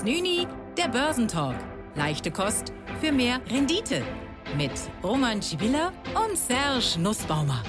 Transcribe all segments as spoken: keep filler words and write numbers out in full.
Nüni, der Börsentalk. Leichte Kost für mehr Rendite. Mit Roman Tschibilla und Serge Nussbaumer.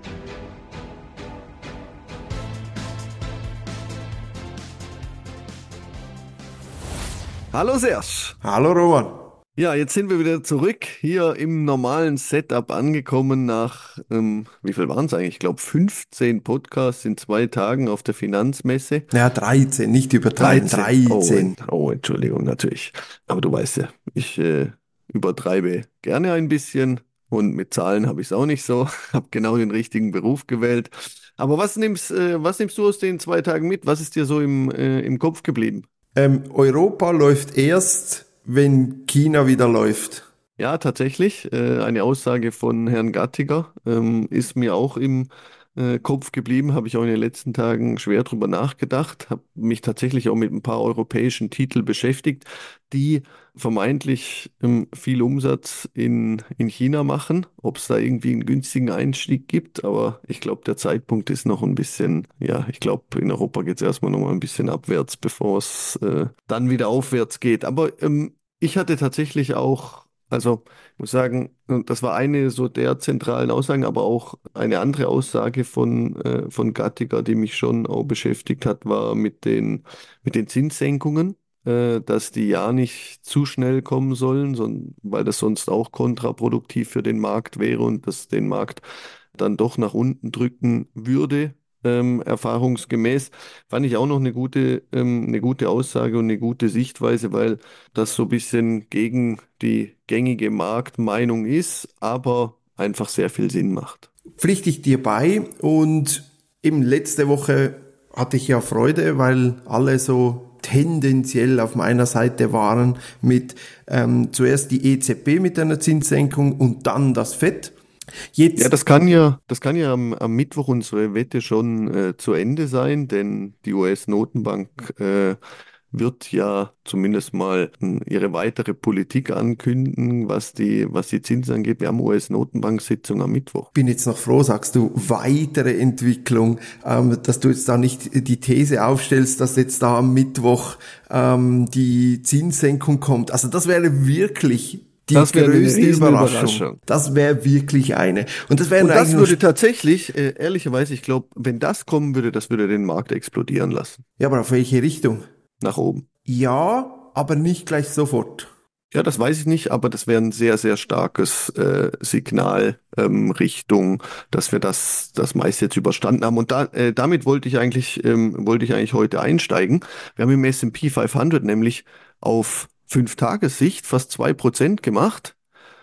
Hallo Serge. Hallo Roman. Ja, jetzt sind wir wieder zurück, hier im normalen Setup angekommen nach, ähm, wie viel waren es eigentlich? Ich glaube fünfzehn Podcasts in zwei Tagen auf der Finanzmesse. Ja, dreizehn, nicht übertreiben, dreizehn. Oh, oh, Entschuldigung, natürlich. Aber du weißt ja, ich äh, übertreibe gerne ein bisschen und mit Zahlen habe ich es auch nicht so. Habe genau den richtigen Beruf gewählt. Aber was nimmst, äh, was nimmst du aus den zwei Tagen mit? Was ist dir so im, äh, im Kopf geblieben? Ähm, Europa läuft erst, wenn China wieder läuft. Ja, tatsächlich. Äh, eine Aussage von Herrn Gattiger ähm, ist mir auch im äh, Kopf geblieben. Habe ich auch in den letzten Tagen schwer drüber nachgedacht. Habe mich tatsächlich auch mit ein paar europäischen Titeln beschäftigt, die vermeintlich ähm, viel Umsatz in, in China machen. Ob es da irgendwie einen günstigen Einstieg gibt, aber ich glaube, der Zeitpunkt ist noch ein bisschen, ja, ich glaube, in Europa geht es erstmal noch mal ein bisschen abwärts, bevor es äh, dann wieder aufwärts geht. Aber ähm, ich hatte tatsächlich auch, also ich muss sagen, das war eine so der zentralen Aussagen, aber auch eine andere Aussage von, äh, von Gattiger, die mich schon auch beschäftigt hat, war mit den, mit den Zinssenkungen, äh, dass die ja nicht zu schnell kommen sollen, sondern, weil das sonst auch kontraproduktiv für den Markt wäre und das den Markt dann doch nach unten drücken würde. Ähm, erfahrungsgemäß fand ich auch noch eine gute, ähm, eine gute Aussage und eine gute Sichtweise, weil das so ein bisschen gegen die gängige Marktmeinung ist, aber einfach sehr viel Sinn macht. Pflichte ich dir bei, und eben letzte Woche hatte ich ja Freude, weil alle so tendenziell auf meiner Seite waren mit ähm, zuerst die E Z B mit einer Zinssenkung und dann das Fed. Jetzt. Ja, das kann ja, das kann ja am, am Mittwoch unsere Wette schon äh, zu Ende sein, denn die U S-Notenbank äh, wird ja zumindest mal äh, ihre weitere Politik ankündigen, was die, was die Zinsen angeht. Wir haben U S-Notenbank-Sitzung am Mittwoch. Bin jetzt noch froh, sagst du, weitere Entwicklung, ähm, dass du jetzt da nicht die These aufstellst, dass jetzt da am Mittwoch ähm, die Zinssenkung kommt. Also das wäre wirklich die das größte Überraschung. Überraschung. Das wäre wirklich eine. Und das, wäre Und das würde tatsächlich, äh, ehrlicherweise, ich glaube, wenn das kommen würde, das würde den Markt explodieren lassen. Ja, aber auf welche Richtung? Nach oben. Ja, aber nicht gleich sofort. Ja, das weiß ich nicht, aber das wäre ein sehr, sehr starkes äh, Signal ähm, Richtung, dass wir das, das meist jetzt überstanden haben. Und da, äh, damit wollte ich eigentlich, ähm, wollte ich eigentlich heute einsteigen. Wir haben im S und P fünfhundert nämlich auf fünf Tagessicht fast zwei Prozent gemacht.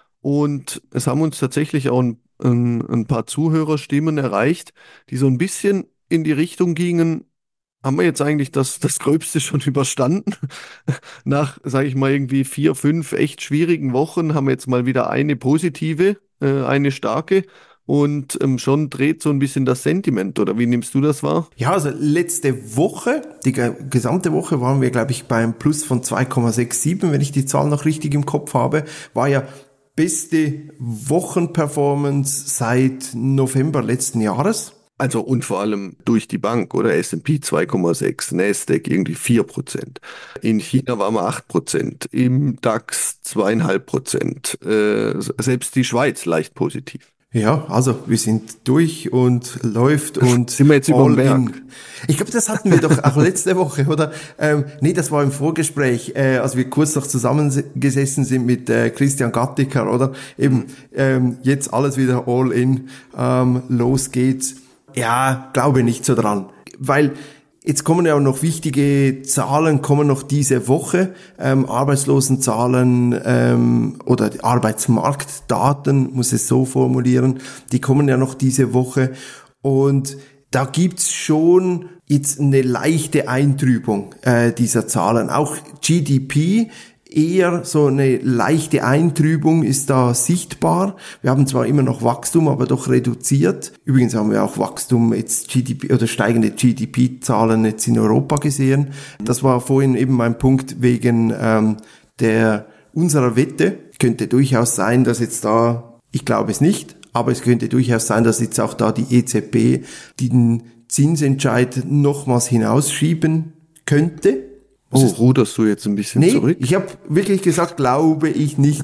Und es haben uns tatsächlich auch ein, ein, ein paar Zuhörerstimmen erreicht, die so ein bisschen in die Richtung gingen: Haben wir jetzt eigentlich das, das Gröbste schon überstanden? Nach, sage ich mal, irgendwie vier, fünf echt schwierigen Wochen haben wir jetzt mal wieder eine positive, äh, eine starke. Und ähm, schon dreht so ein bisschen das Sentiment, oder wie nimmst du das wahr? Ja, also letzte Woche, die gesamte Woche waren wir, glaube ich, beim Plus von zwei Komma siebenundsechzig, wenn ich die Zahl noch richtig im Kopf habe. War ja beste Wochenperformance seit November letzten Jahres. Also und vor allem durch die Bank, oder? S und P zwei Komma sechs, Nasdaq irgendwie vier Prozent. In China waren wir acht Prozent, im DAX zwei Komma fünf Prozent. Äh, selbst die Schweiz leicht positiv. Ja, also wir sind durch und läuft und sind wir jetzt über den Berg? Ich glaube, das hatten wir doch auch letzte Woche, oder? Ähm, nee, das war im Vorgespräch, äh, als wir kurz noch zusammengesessen sind mit äh, Christian Gattiker, oder? Eben, ähm, jetzt alles wieder all in, ähm, los geht's. Ja, glaube nicht so dran, weil jetzt kommen ja auch noch wichtige Zahlen, kommen noch diese Woche, ähm, Arbeitslosenzahlen ähm, oder Arbeitsmarktdaten, muss es so formulieren, die kommen ja noch diese Woche, und da gibt's schon jetzt eine leichte Eintrübung äh, dieser Zahlen. Auch G D P, eher so eine leichte Eintrübung ist da sichtbar. Wir haben zwar immer noch Wachstum, aber doch reduziert. Übrigens haben wir auch Wachstum, jetzt G D P oder steigende G D P-Zahlen jetzt in Europa gesehen. Das war vorhin eben mein Punkt wegen ähm, der unserer Wette. Könnte durchaus sein, dass jetzt da, ich glaube es nicht, aber es könnte durchaus sein, dass jetzt auch da die E Z B den Zinsentscheid nochmals hinausschieben könnte. Was Oh, ist? ruderst du jetzt ein bisschen Nee, zurück? ich habe wirklich gesagt, glaube ich nicht.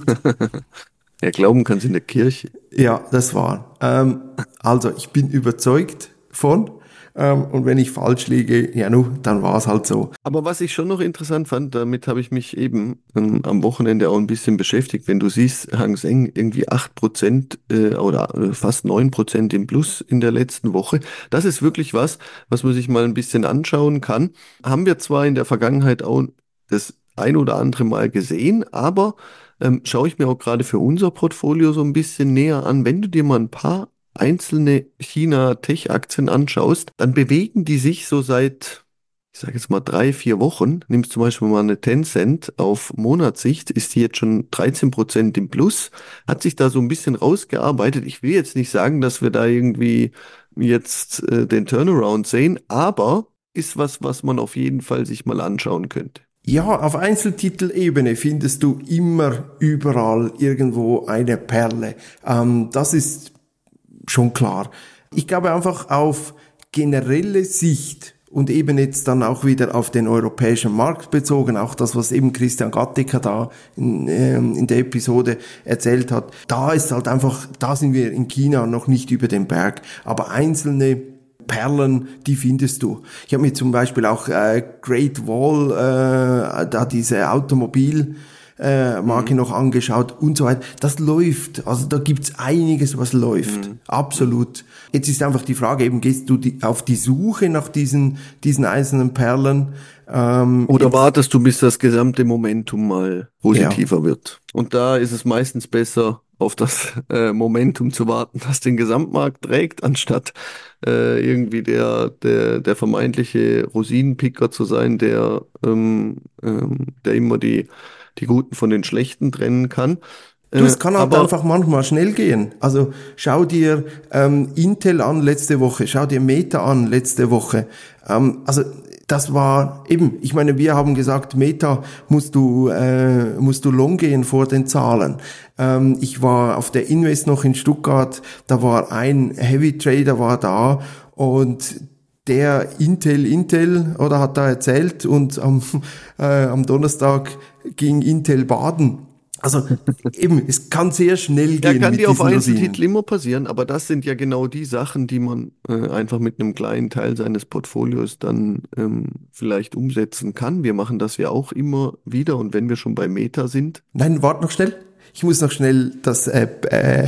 Ja, glauben kannst in der Kirche. Ja, das war. Ähm, also, ich bin überzeugt von. Ähm, und wenn ich falsch liege, ja, nu, dann war es halt so. Aber was ich schon noch interessant fand, damit habe ich mich eben ähm, am Wochenende auch ein bisschen beschäftigt. Wenn du siehst, Hang Seng irgendwie acht Prozent äh, oder äh, fast neun Prozent im Plus in der letzten Woche, das ist wirklich was, was man sich mal ein bisschen anschauen kann. Haben wir zwar in der Vergangenheit auch das ein oder andere Mal gesehen, aber ähm, schaue ich mir auch gerade für unser Portfolio so ein bisschen näher an. Wenn du dir mal ein paar einzelne China-Tech-Aktien anschaust, dann bewegen die sich so seit, ich sage jetzt mal drei, vier Wochen. Nimmst zum Beispiel mal eine Tencent auf Monatssicht, ist die jetzt schon dreizehn Prozent im Plus, hat sich da so ein bisschen rausgearbeitet. Ich will jetzt nicht sagen, dass wir da irgendwie jetzt äh, den Turnaround sehen, aber ist was, was man auf jeden Fall sich mal anschauen könnte. Ja, auf Einzeltitelebene findest du immer überall irgendwo eine Perle. Ähm, das ist schon klar. Ich glaube einfach auf generelle Sicht und eben jetzt dann auch wieder auf den europäischen Markt bezogen, auch das, was eben Christian Gattiker da in, ähm, in der Episode erzählt hat, da ist halt einfach, da sind wir in China noch nicht über den Berg, aber einzelne Perlen, die findest du. Ich habe mir zum Beispiel auch äh, Great Wall, äh, da diese Automobil äh, Marke mhm. noch angeschaut und so weiter. Das läuft. Also da gibt's einiges, was läuft. Mhm. Absolut. Jetzt ist einfach die Frage, eben gehst du die, auf die Suche nach diesen, diesen einzelnen Perlen? Ähm, Oder jetzt, wartest du, bis das gesamte Momentum mal positiver ja. wird? Und da ist es meistens besser, auf das äh, Momentum zu warten, das den Gesamtmarkt trägt, anstatt äh, irgendwie der, der, der vermeintliche Rosinenpicker zu sein, der, ähm, ähm, der immer die, die Guten von den Schlechten trennen kann. Du, Äh, es kann halt aber einfach manchmal schnell gehen. Also schau dir ähm, Intel an letzte Woche, schau dir Meta an letzte Woche. Ähm, also das war eben, ich meine, wir haben gesagt, Meta musst du äh, musst du long gehen vor den Zahlen. Ähm, ich war auf der Invest noch in Stuttgart, da war ein Heavy Trader war da und der Intel Intel oder hat da erzählt und am äh, am Donnerstag ging Intel baden. Also eben, es kann sehr schnell gehen. Ja, kann mit dir auf diesen Einzeltitel Rosinen. immer passieren, aber das sind ja genau die Sachen, die man äh, einfach mit einem kleinen Teil seines Portfolios dann ähm, vielleicht umsetzen kann. Wir machen das ja auch immer wieder und wenn wir schon bei Meta sind. Nein, warte noch schnell. Ich muss noch schnell das, äh, äh,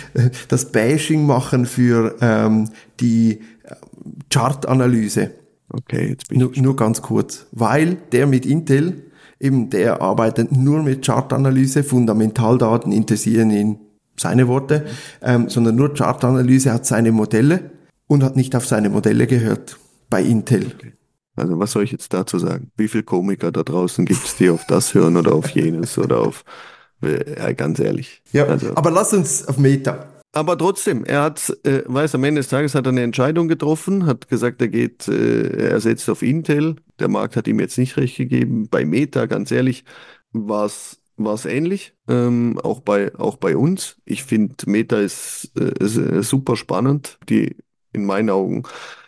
das Bashing machen für ähm, die Chartanalyse. Okay, jetzt bin ich Nur, gespannt. nur ganz kurz. Weil der mit Intel, eben der arbeitet nur mit Chartanalyse, Fundamentaldaten interessieren ihn, seine Worte, ähm, sondern nur Chartanalyse, hat seine Modelle und hat nicht auf seine Modelle gehört bei Intel. Okay. Also was soll ich jetzt dazu sagen? Wie viele Komiker da draußen gibt es, die auf das hören oder auf jenes oder auf, äh, ja, ganz ehrlich. Ja, Also, aber lass uns auf Meta. aber trotzdem, er hat, äh, weiß, am Ende des Tages hat er eine Entscheidung getroffen, hat gesagt, er geht, äh, er setzt auf Intel. Der Markt hat ihm jetzt nicht recht gegeben. Bei Meta, ganz ehrlich, war es war es ähnlich, ähm, auch bei auch bei uns. Ich finde, Meta ist, äh, ist äh, super spannend. Die in meinen Augen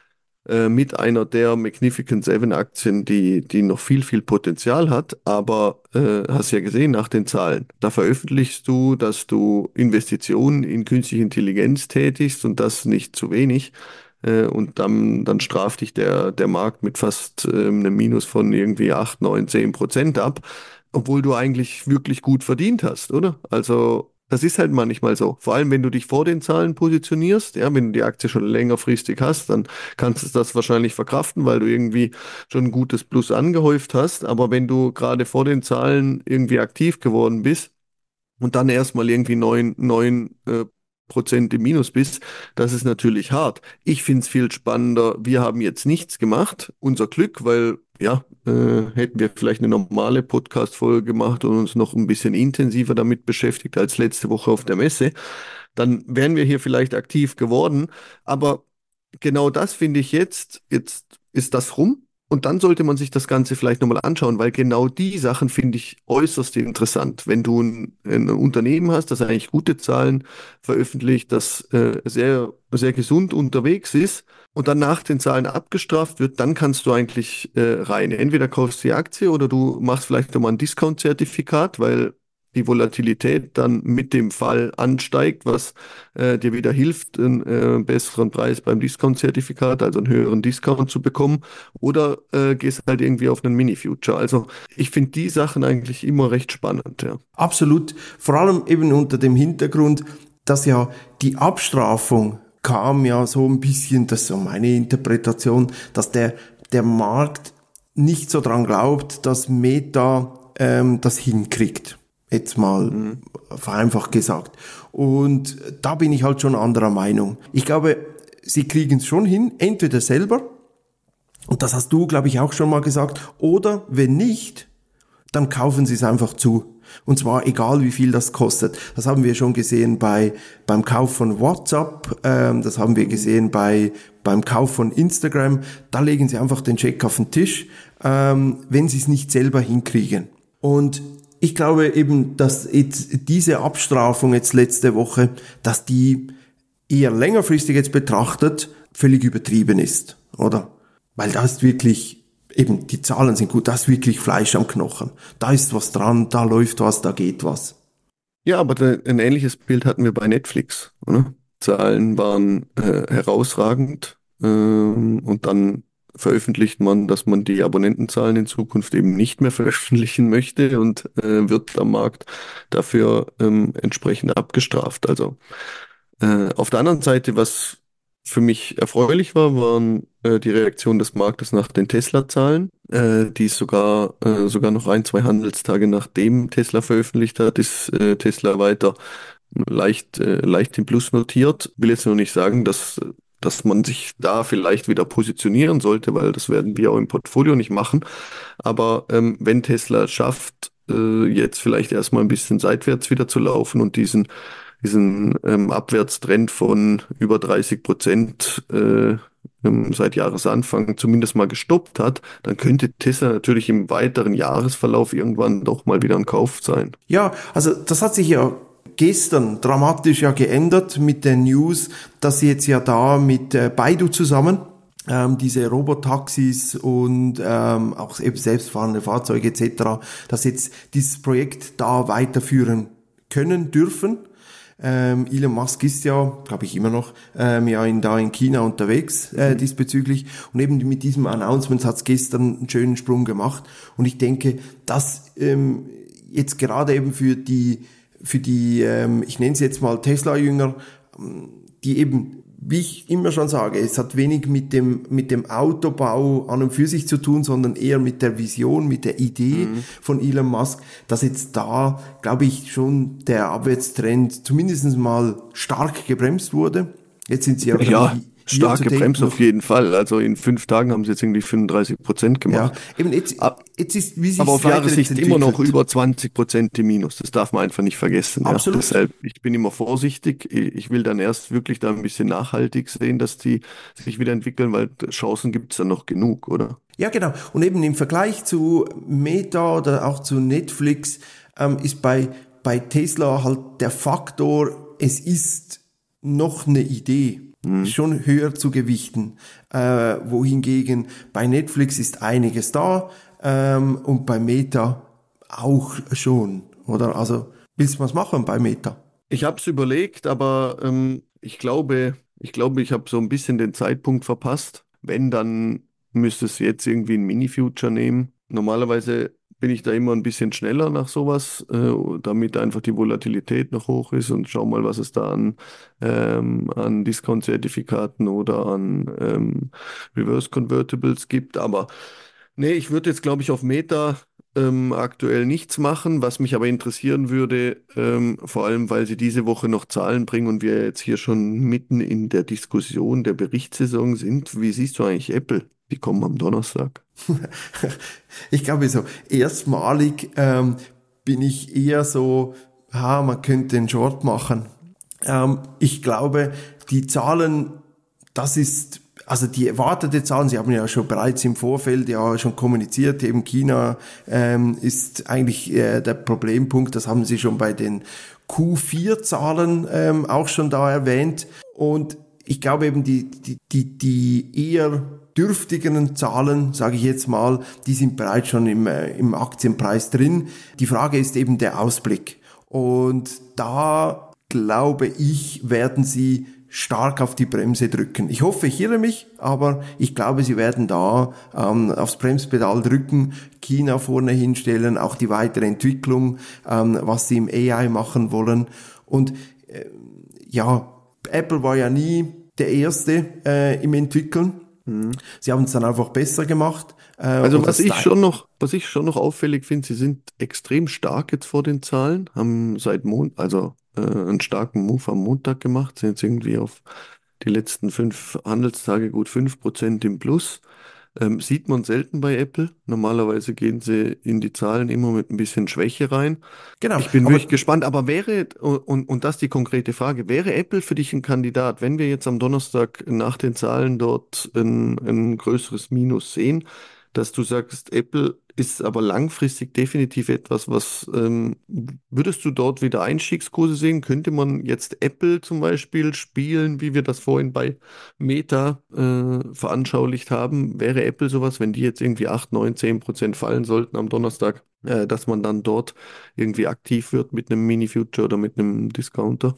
äh, mit einer der Magnificent Seven Aktien, die, die noch viel, viel Potenzial hat. Aber äh, hast ja gesehen nach den Zahlen. Da veröffentlichst du, dass du Investitionen in künstliche Intelligenz tätigst und das nicht zu wenig. Äh, und dann, dann straft dich der, der Markt mit fast ähm, einem Minus von irgendwie acht, neun, zehn Prozent ab, obwohl du eigentlich wirklich gut verdient hast, oder? Also das ist halt manchmal so. Vor allem, wenn du dich vor den Zahlen positionierst, ja, wenn du die Aktie schon längerfristig hast, dann kannst du das wahrscheinlich verkraften, weil du irgendwie schon ein gutes Plus angehäuft hast. Aber wenn du gerade vor den Zahlen irgendwie aktiv geworden bist und dann erstmal irgendwie neun, neun äh, Prozent im Minus bist, das ist natürlich hart. Ich finde es viel spannender. Wir haben jetzt nichts gemacht. Unser Glück, weil ja, äh, hätten wir vielleicht eine normale Podcast-Folge gemacht und uns noch ein bisschen intensiver damit beschäftigt als letzte Woche auf der Messe, dann wären wir hier vielleicht aktiv geworden. Aber genau das finde ich jetzt, jetzt ist das rum. Und dann sollte man sich das Ganze vielleicht nochmal anschauen, weil genau die Sachen finde ich äußerst interessant. Wenn du ein, ein Unternehmen hast, das eigentlich gute Zahlen veröffentlicht, das äh, sehr, sehr gesund unterwegs ist und dann nach den Zahlen abgestraft wird, dann kannst du eigentlich äh, rein. Entweder kaufst du die Aktie oder du machst vielleicht nochmal ein Discount-Zertifikat, weil die Volatilität dann mit dem Fall ansteigt, was äh, dir wieder hilft, einen äh, besseren Preis beim Discount-Zertifikat, also einen höheren Discount zu bekommen, oder äh, gehst halt irgendwie auf einen Mini-Future. Also ich finde die Sachen eigentlich immer recht spannend, ja. Absolut, vor allem eben unter dem Hintergrund, dass ja die Abstrafung kam ja so ein bisschen, das ist so meine Interpretation, dass der, der Markt nicht so dran glaubt, dass Meta ähm, das hinkriegt. Jetzt mal mhm. vereinfacht gesagt. Und da bin ich halt schon anderer Meinung. Ich glaube, sie kriegen es schon hin, entweder selber, und das hast du, glaube ich, auch schon mal gesagt, oder wenn nicht, dann kaufen sie es einfach zu. Und zwar egal, wie viel das kostet. Das haben wir schon gesehen bei beim Kauf von WhatsApp, ähm, das haben wir gesehen bei beim Kauf von Instagram. Da legen sie einfach den Scheck auf den Tisch, ähm, wenn sie es nicht selber hinkriegen. Und ich glaube eben, dass jetzt diese Abstrafung jetzt letzte Woche, dass die eher längerfristig jetzt betrachtet völlig übertrieben ist, oder? Weil da ist wirklich, eben die Zahlen sind gut, da ist wirklich Fleisch am Knochen. Da ist was dran, da läuft was, da geht was. Ja, aber da, ein ähnliches Bild hatten wir bei Netflix, oder? Zahlen waren äh, herausragend ähm, und dann veröffentlicht man, dass man die Abonnentenzahlen in Zukunft eben nicht mehr veröffentlichen möchte und äh, wird am Markt dafür ähm, entsprechend abgestraft. Also äh, auf der anderen Seite, was für mich erfreulich war, waren äh, die Reaktion des Marktes nach den Tesla-Zahlen, äh, die sogar äh, sogar noch ein, zwei Handelstage nachdem Tesla veröffentlicht hat, ist äh, Tesla weiter leicht äh, leicht im Plus notiert. Will jetzt noch nicht sagen, dass dass man sich da vielleicht wieder positionieren sollte, weil das werden wir auch im Portfolio nicht machen. Aber ähm, wenn Tesla es schafft, äh, jetzt vielleicht erstmal ein bisschen seitwärts wieder zu laufen und diesen, diesen ähm, Abwärtstrend von über dreißig Prozent äh, ähm, seit Jahresanfang zumindest mal gestoppt hat, dann könnte Tesla natürlich im weiteren Jahresverlauf irgendwann doch mal wieder ein Kauf sein. Ja, also das hat sich ja gestern dramatisch ja geändert mit der News, dass sie jetzt ja da mit äh, Baidu zusammen ähm, diese Robotaxis und ähm, auch eben selbstfahrende Fahrzeuge et cetera, dass jetzt dieses Projekt da weiterführen können, dürfen. Ähm, Elon Musk ist ja, glaube ich immer noch, ähm, ja in, da in China unterwegs äh, diesbezüglich. Und eben mit diesem Announcement hat es gestern einen schönen Sprung gemacht. Und ich denke, dass ähm, jetzt gerade eben für die für die, ähm, ich nenne es jetzt mal Tesla-Jünger, die eben, wie ich immer schon sage, es hat wenig mit dem mit dem Autobau an und für sich zu tun, sondern eher mit der Vision, mit der Idee mhm. von Elon Musk, dass jetzt da, glaube ich, schon der Abwärtstrend zumindest mal stark gebremst wurde. Jetzt sind sie ja, ja. Stark gebremst auf jeden Fall. Also in fünf Tagen haben sie jetzt irgendwie fünfunddreißig Prozent gemacht. Ja, eben jetzt, jetzt ist, wie sich aber auf Jahressicht immer noch über zwanzig Prozent im Minus. Das darf man einfach nicht vergessen. Absolut. Ja. Deshalb, ich bin immer vorsichtig. Ich will dann erst wirklich da ein bisschen nachhaltig sehen, dass die sich wieder entwickeln, weil Chancen gibt es dann noch genug, oder? Ja, genau. Und eben im Vergleich zu Meta oder auch zu Netflix ähm, ist bei, bei Tesla halt der Faktor, es ist noch eine Idee. Mhm. Schon höher zu gewichten, äh, wohingegen bei Netflix ist einiges da ähm, und bei Meta auch schon, oder? Also willst du was machen bei Meta? Ich habe es überlegt, aber ähm, ich glaube, ich glaube, ich habe so ein bisschen den Zeitpunkt verpasst. Wenn, dann müsste es jetzt irgendwie ein Mini-Future nehmen. Normalerweise bin ich da immer ein bisschen schneller nach sowas, äh, damit einfach die Volatilität noch hoch ist und schau mal, was es da an, ähm, an Discount-Zertifikaten oder an ähm, Reverse-Convertibles gibt. Aber nee, ich würde jetzt, glaube ich, auf Meta ähm, aktuell nichts machen, was mich aber interessieren würde, ähm, vor allem, weil sie diese Woche noch Zahlen bringen und wir jetzt hier schon mitten in der Diskussion der Berichtssaison sind. Wie siehst du eigentlich Apple? Die kommen am Donnerstag. Ich glaube so, erstmalig ähm, bin ich eher so, ha, man könnte einen Short machen. Ähm, ich glaube, die Zahlen, das ist, also die erwartete Zahlen, Sie haben ja schon bereits im Vorfeld ja schon kommuniziert, eben China ähm, ist eigentlich äh, der Problempunkt, das haben Sie schon bei den Q vier Zahlen ähm, auch schon da erwähnt. Und ich glaube eben die, die, die, die eher dürftigeren Zahlen, sage ich jetzt mal, die sind bereits schon im, äh, im Aktienpreis drin. Die Frage ist eben der Ausblick. Und da glaube ich, werden sie stark auf die Bremse drücken. Ich hoffe, ich irre mich, aber ich glaube, sie werden da ähm, aufs Bremspedal drücken, China vorne hinstellen, auch die weitere Entwicklung, ähm, was sie im A I machen wollen. Und äh, ja, Apple war ja nie der Erste äh, im Entwickeln. Mhm. Sie haben es dann einfach besser gemacht. Äh, also was ich schon noch, was ich schon noch auffällig finde, sie sind extrem stark jetzt vor den Zahlen, haben seit Mond, also äh, einen starken Move am Montag gemacht, sind jetzt irgendwie auf die letzten fünf Handelstage gut fünf Prozent im Plus. Ähm, sieht man selten bei Apple. Normalerweise gehen sie in die Zahlen immer mit ein bisschen Schwäche rein. Genau. Ich bin aber wirklich gespannt, aber wäre, und, und das die konkrete Frage, wäre Apple für dich ein Kandidat, wenn wir jetzt am Donnerstag nach den Zahlen dort ein, ein größeres Minus sehen, dass du sagst, Apple ist aber langfristig definitiv etwas, was ähm, würdest du dort wieder Einstiegskurse sehen? Könnte man jetzt Apple zum Beispiel spielen, wie wir das vorhin bei Meta äh, veranschaulicht haben? Wäre Apple sowas, wenn die jetzt irgendwie acht, neun, zehn Prozent fallen sollten am Donnerstag, äh, dass man dann dort irgendwie aktiv wird mit einem Mini-Future oder mit einem Discounter?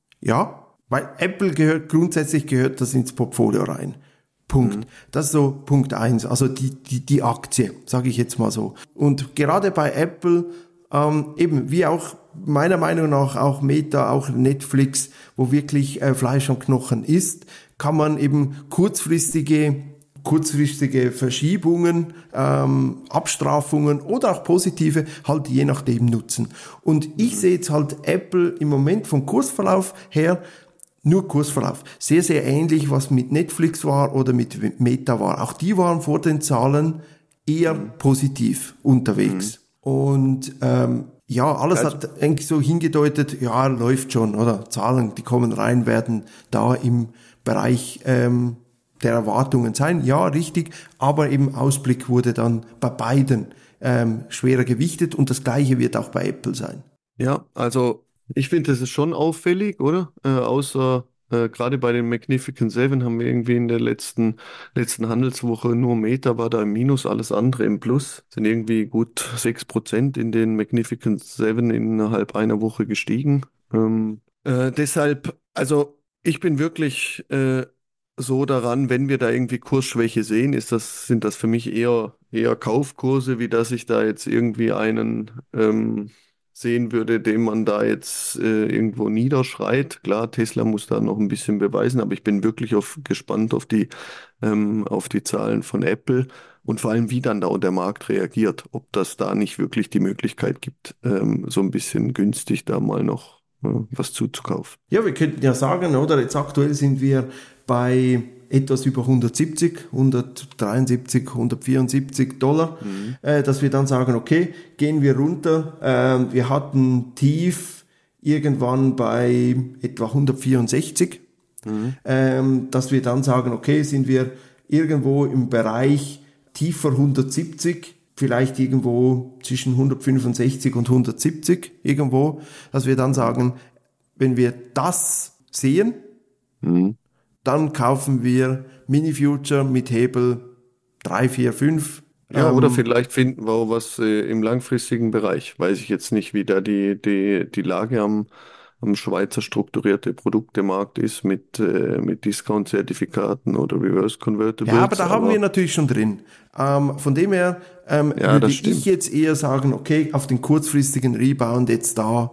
Ja, weil Apple gehört, grundsätzlich gehört das ins Portfolio rein. Punkt. Mhm. Das ist so Punkt eins, also die, die, die Aktie, sage ich jetzt mal so. Und gerade bei Apple, ähm, eben wie auch meiner Meinung nach auch Meta, auch Netflix, wo wirklich äh, Fleisch und Knochen ist, kann man eben kurzfristige kurzfristige Verschiebungen, ähm, Abstrafungen oder auch positive halt je nachdem nutzen. Und ich sehe jetzt halt Apple im Moment vom Kursverlauf her, nur Kursverlauf, sehr, sehr ähnlich, was mit Netflix war oder mit Meta war. Auch die waren vor den Zahlen eher positiv unterwegs. Mhm. Und ähm, ja, alles also, hat eigentlich so hingedeutet, ja, läuft schon, oder? Zahlen, die kommen rein, werden da im Bereich ähm, der Erwartungen sein. Ja, richtig, aber im Ausblick wurde dann bei beiden ähm, schwerer gewichtet und das Gleiche wird auch bei Apple sein. Ja, also ich finde, das ist schon auffällig, oder? Äh, außer äh, gerade bei den Magnificent Seven haben wir irgendwie in der letzten, letzten Handelswoche nur Meta war da im Minus, alles andere im Plus. Sind irgendwie gut sechs Prozent in den Magnificent Seven innerhalb einer Woche gestiegen. Ähm, äh, deshalb, also ich bin wirklich äh, so daran, wenn wir da irgendwie Kursschwäche sehen, ist das, sind das für mich eher, eher Kaufkurse, wie dass ich da jetzt irgendwie einen ähm, sehen würde, den man da jetzt äh, irgendwo niederschreit. Klar, Tesla muss da noch ein bisschen beweisen, aber ich bin wirklich auf, gespannt auf die, ähm, auf die Zahlen von Apple und vor allem, wie dann da der Markt reagiert, ob das da nicht wirklich die Möglichkeit gibt, ähm, so ein bisschen günstig da mal noch äh, was zuzukaufen. Ja, wir könnten ja sagen, oder jetzt aktuell sind wir bei etwas über hundertsiebzig, hundertdreiundsiebzig, hundertvierundsiebzig Dollar, mhm. äh, dass wir dann sagen, okay, gehen wir runter. Äh, wir hatten Tief irgendwann bei etwa hundertvierundsechzig, mhm. ähm, dass wir dann sagen, okay, sind wir irgendwo im Bereich tiefer hundertsiebzig, vielleicht irgendwo zwischen hundertfünfundsechzig und hundertsiebzig irgendwo, dass wir dann sagen, wenn wir das sehen, mhm. dann kaufen wir Mini-Future mit Hebel drei, vier, fünf. Ja, ähm, oder vielleicht finden wir auch was äh, im langfristigen Bereich. Weiß ich jetzt nicht, wie da die, die, die Lage am, am Schweizer strukturierte Produktemarkt ist mit, äh, mit Discount-Zertifikaten oder Reverse Convertibles. Ja, aber da aber haben wir natürlich schon drin. Ähm, von dem her ähm, ja, würde ich jetzt eher sagen, okay, auf den kurzfristigen Rebound jetzt da.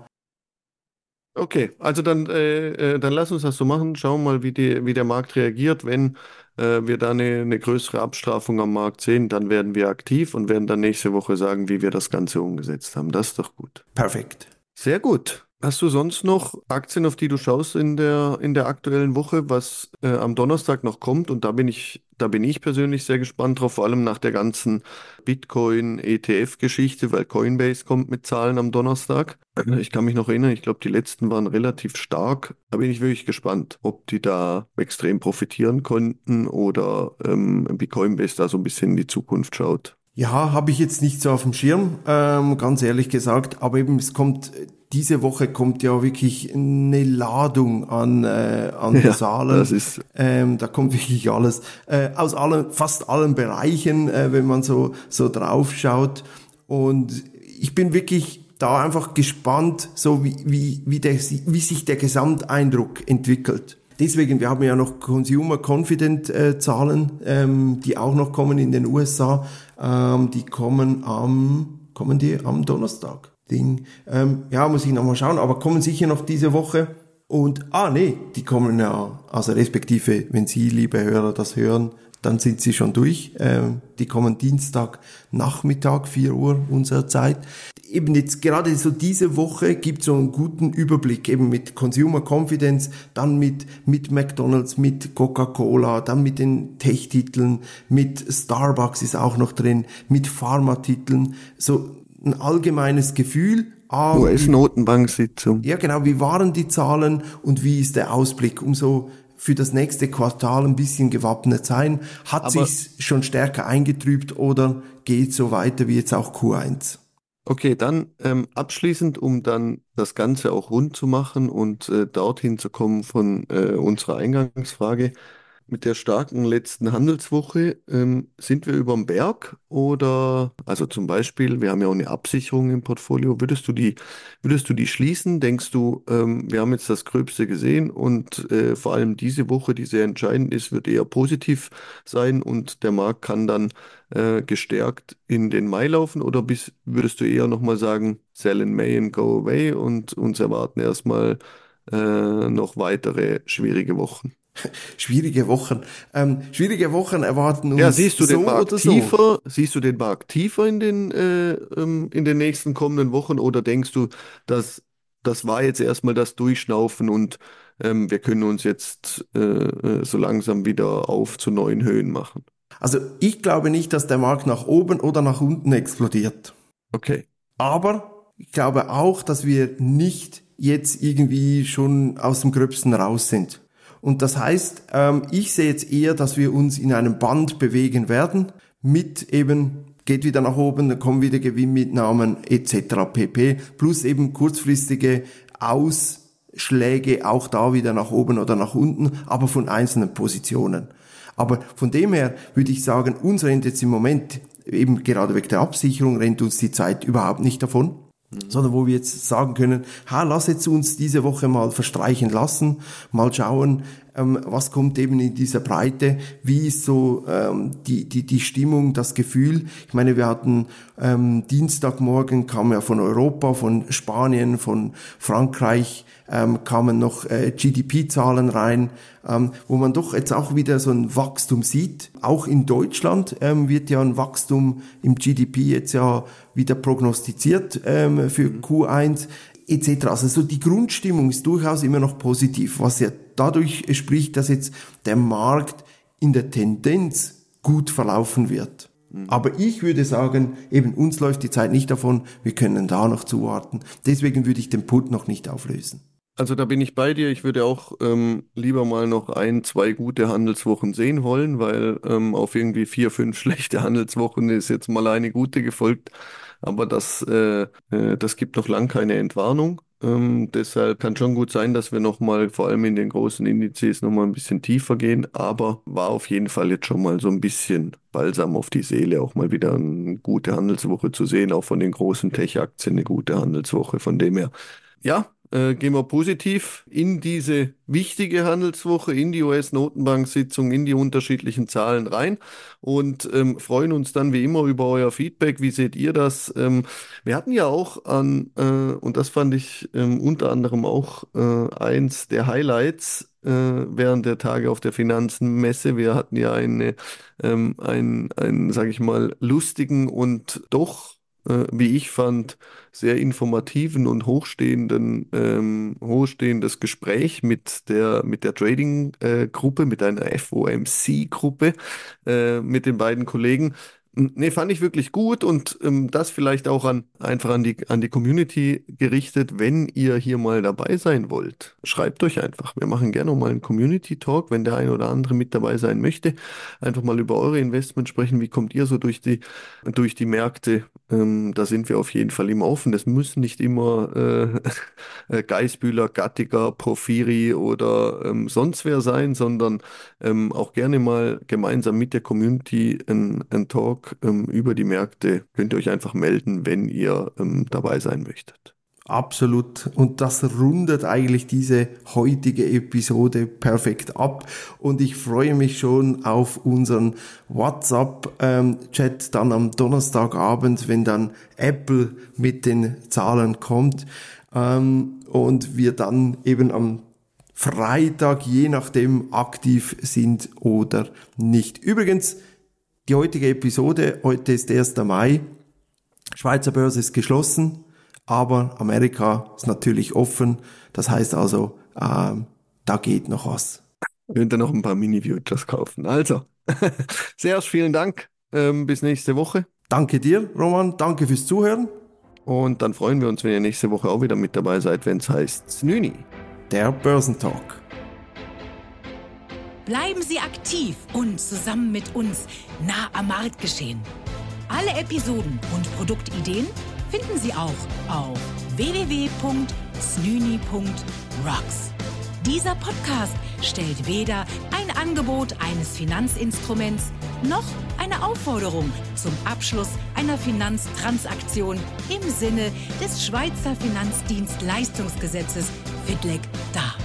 Okay, also dann, äh, äh, dann lass uns das so machen. Schauen mal, wie, die, wie der Markt reagiert. Wenn äh, wir da eine, eine größere Abstrafung am Markt sehen, dann werden wir aktiv und werden dann nächste Woche sagen, wie wir das Ganze umgesetzt haben. Das ist doch gut. Perfekt. Sehr gut. Hast du sonst noch Aktien, auf die du schaust in der, in der aktuellen Woche, was äh, am Donnerstag noch kommt? Und da bin ich, da bin ich persönlich sehr gespannt drauf, vor allem nach der ganzen Bitcoin-E T F-Geschichte, weil Coinbase kommt mit Zahlen am Donnerstag. Ich kann mich noch erinnern, ich glaube, die letzten waren relativ stark. Da bin ich wirklich gespannt, ob die da extrem profitieren konnten oder ähm, wie Coinbase da so ein bisschen in die Zukunft schaut. Ja, habe ich jetzt nicht so auf dem Schirm, ähm, ganz ehrlich gesagt. Aber eben, es kommt, diese Woche kommt ja wirklich eine Ladung an, äh, an Ja, Zahlen. das ist Ähm, da kommt wirklich alles, äh, aus allen, fast allen Bereichen, äh, wenn man so, so drauf schaut. Und ich bin wirklich da einfach gespannt, so wie, wie, wie, der, wie sich der Gesamteindruck entwickelt. Deswegen, wir haben ja noch Consumer Confident äh, Zahlen, ähm, die auch noch kommen in den U S A. Ähm, die kommen am, kommen die am Donnerstag. Ding. Ähm, ja, muss ich nochmal schauen, aber kommen sicher noch diese Woche. Und, ah nee, die kommen ja, also respektive, wenn Sie, liebe Hörer, das hören, dann sind sie schon durch. Ähm, die kommen Dienstag Nachmittag, vier Uhr unserer Zeit. Eben jetzt gerade so diese Woche gibt es so einen guten Überblick, eben mit Consumer Confidence, dann mit, mit McDonald's, mit Coca-Cola, dann mit den Tech-Titeln, mit Starbucks ist auch noch drin, mit Pharma-Titeln, so ein allgemeines Gefühl. Ah, U S-Notenbank-Sitzung. ja genau, wie waren die Zahlen und wie ist der Ausblick, um so für das nächste Quartal ein bisschen gewappnet sein? Hat Aber sich's schon stärker eingetrübt oder geht so weiter wie jetzt auch Q eins? okay, dann ähm, abschließend, um dann das Ganze auch rund zu machen und äh, dorthin zu kommen von äh, unserer Eingangsfrage. Mit der starken letzten Handelswoche ähm, sind wir überm Berg oder, also zum Beispiel, wir haben ja auch eine Absicherung im Portfolio, würdest du die, würdest du die schließen? Denkst du, ähm, wir haben jetzt das Gröbste gesehen und äh, vor allem diese Woche, die sehr entscheidend ist, wird eher positiv sein und der Markt kann dann äh, gestärkt in den Mai laufen oder bis, würdest du eher nochmal sagen, sell in May and go away und uns erwarten erstmal äh, noch weitere schwierige Wochen? Schwierige Wochen. Ähm, schwierige Wochen erwarten Ja, uns siehst du so den oder Markt so. tiefer, siehst du den Markt tiefer in den, äh, ähm, in den nächsten kommenden Wochen oder denkst du, dass das war jetzt erstmal das Durchschnaufen und ähm, wir können uns jetzt äh, äh, so langsam wieder auf zu neuen Höhen machen? Also ich glaube nicht, dass der Markt nach oben oder nach unten explodiert. Okay. Aber ich glaube auch, dass wir nicht jetzt irgendwie schon aus dem Gröbsten raus sind. Und das heißt, ähm, ich sehe jetzt eher, dass wir uns in einem Band bewegen werden, mit eben, geht wieder nach oben, dann kommen wieder Gewinnmitnahmen et cetera pp. Plus eben kurzfristige Ausschläge, auch da wieder nach oben oder nach unten, aber von einzelnen Positionen. Aber von dem her würde ich sagen, uns rennt jetzt im Moment, eben gerade wegen der Absicherung, rennt uns die Zeit überhaupt nicht davon. Sondern wo wir jetzt sagen können, ha, lass jetzt uns diese Woche mal verstreichen lassen, mal schauen, ähm, was kommt eben in dieser Breite, wie ist so ähm, die, die, die Stimmung, das Gefühl. Ich meine, wir hatten ähm, Dienstagmorgen kam ja von Europa, von Spanien, von Frankreich, ähm, kamen noch äh, G D P-Zahlen rein, ähm, wo man doch jetzt auch wieder so ein Wachstum sieht. Auch in Deutschland ähm, wird ja ein Wachstum im G D P jetzt ja wieder prognostiziert ähm, für Q eins et cetera. Also so die Grundstimmung ist durchaus immer noch positiv, was ja dadurch spricht, dass jetzt der Markt in der Tendenz gut verlaufen wird. Aber ich würde sagen, eben uns läuft die Zeit nicht davon, wir können da noch zuwarten. Deswegen würde ich den Put noch nicht auflösen. Also da bin ich bei dir. Ich würde auch ähm, lieber mal noch ein, zwei gute Handelswochen sehen wollen, weil ähm, auf irgendwie vier, fünf schlechte Handelswochen ist jetzt mal eine gute gefolgt. Aber das, äh, äh, das gibt noch lang keine Entwarnung. Ähm, deshalb kann schon gut sein, dass wir nochmal, vor allem in den großen Indizes, nochmal ein bisschen tiefer gehen. Aber war auf jeden Fall jetzt schon mal so ein bisschen Balsam auf die Seele, auch mal wieder eine gute Handelswoche zu sehen, auch von den großen Tech-Aktien eine gute Handelswoche. Von dem her. Ja, äh, gehen wir positiv in diese wichtige Handelswoche, in die U S-Notenbank-Sitzung, in die unterschiedlichen Zahlen rein und ähm, freuen uns dann wie immer über euer Feedback. Wie seht ihr das? Ähm, wir hatten ja auch an, äh, und das fand ich ähm, unter anderem auch äh, eins der Highlights, äh, während der Tage auf der Finanzenmesse. Wir hatten ja eine, ähm, einen, einen, sag ich mal, lustigen und doch äh, wie ich fand, sehr informativen und hochstehenden, ähm, hochstehendes Gespräch mit der, mit der Trading-Gruppe, mit einer F O M C-Gruppe, äh, mit den beiden Kollegen. Nee, fand ich wirklich gut und ähm, das vielleicht auch an, einfach an die, an die Community gerichtet. Wenn ihr hier mal dabei sein wollt, schreibt euch einfach. Wir machen gerne mal einen Community Talk, wenn der ein oder andere mit dabei sein möchte. Einfach mal über eure Investments sprechen. Wie kommt ihr so durch die, durch die Märkte? Ähm, da sind wir auf jeden Fall immer offen. Das müssen nicht immer äh, Gaisbühler, Gattiger, Porphyri oder ähm, sonst wer sein, sondern ähm, auch gerne mal gemeinsam mit der Community ein, ein Talk ähm, über die Märkte. Könnt ihr euch einfach melden, wenn ihr ähm, dabei sein möchtet. Absolut. Und das rundet eigentlich diese heutige Episode perfekt ab. Und ich freue mich schon auf unseren WhatsApp-Chat dann am Donnerstagabend, wenn dann Apple mit den Zahlen kommt. Ähm, und wir dann eben am Freitag, je nachdem, aktiv sind oder nicht. Übrigens, die heutige Episode, heute ist erster Mai, Schweizer Börse ist geschlossen, aber Amerika ist natürlich offen. Das heißt also, ähm, da geht noch was. Könnt ihr noch ein paar Mini-Futures kaufen. Also, Serge, vielen Dank. Ähm, bis nächste Woche. Danke dir, Roman. Danke fürs Zuhören. Und dann freuen wir uns, wenn ihr nächste Woche auch wieder mit dabei seid, wenn es heißt Snüni. Der Börsentalk. Bleiben Sie aktiv und zusammen mit uns nah am Marktgeschehen. Alle Episoden und Produktideen finden Sie auch auf w w w punkt snüni punkt rocks. Dieser Podcast stellt weder ein Angebot eines Finanzinstruments noch eine Aufforderung zum Abschluss einer Finanztransaktion im Sinne des Schweizer Finanzdienstleistungsgesetzes F I D L E G dar.